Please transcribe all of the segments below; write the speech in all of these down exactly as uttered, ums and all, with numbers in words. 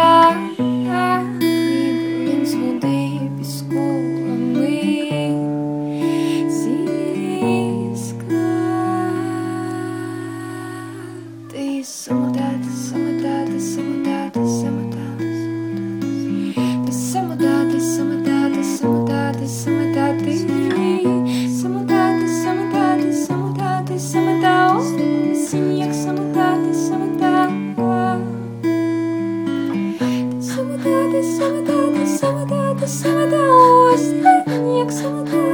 я, ніби він з води піску, а ми зі скла. Ти самота, ти самота, ти самота, ти самота, ти самота, ти самота, ти самота, ти самота, ти самота, ти самота, ти самота, ти самота, осінь, як самота, ти самота. Ти самота, ти самота, ти самота, ти самота, осінь, як самота.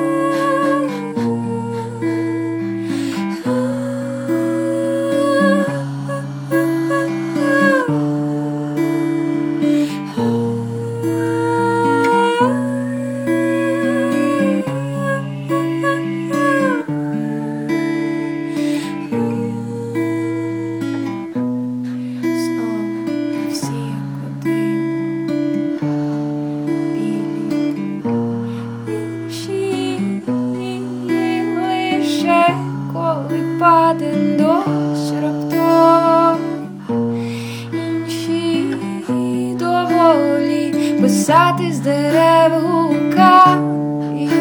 Коли паде дощ раптово, інші доволі писати з дерев гукають,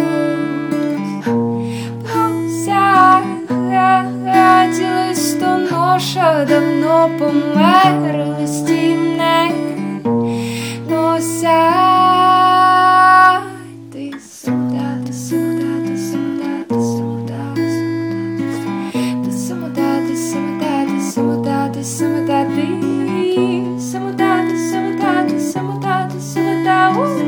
просять листоноша давно помер, листів не носять. Ти самота, ти самота, ти самота, ти самота, ти самота, ти самота, ти самота, ти самота, ти самота, ти самота, ти самота, ти самота, ти самота.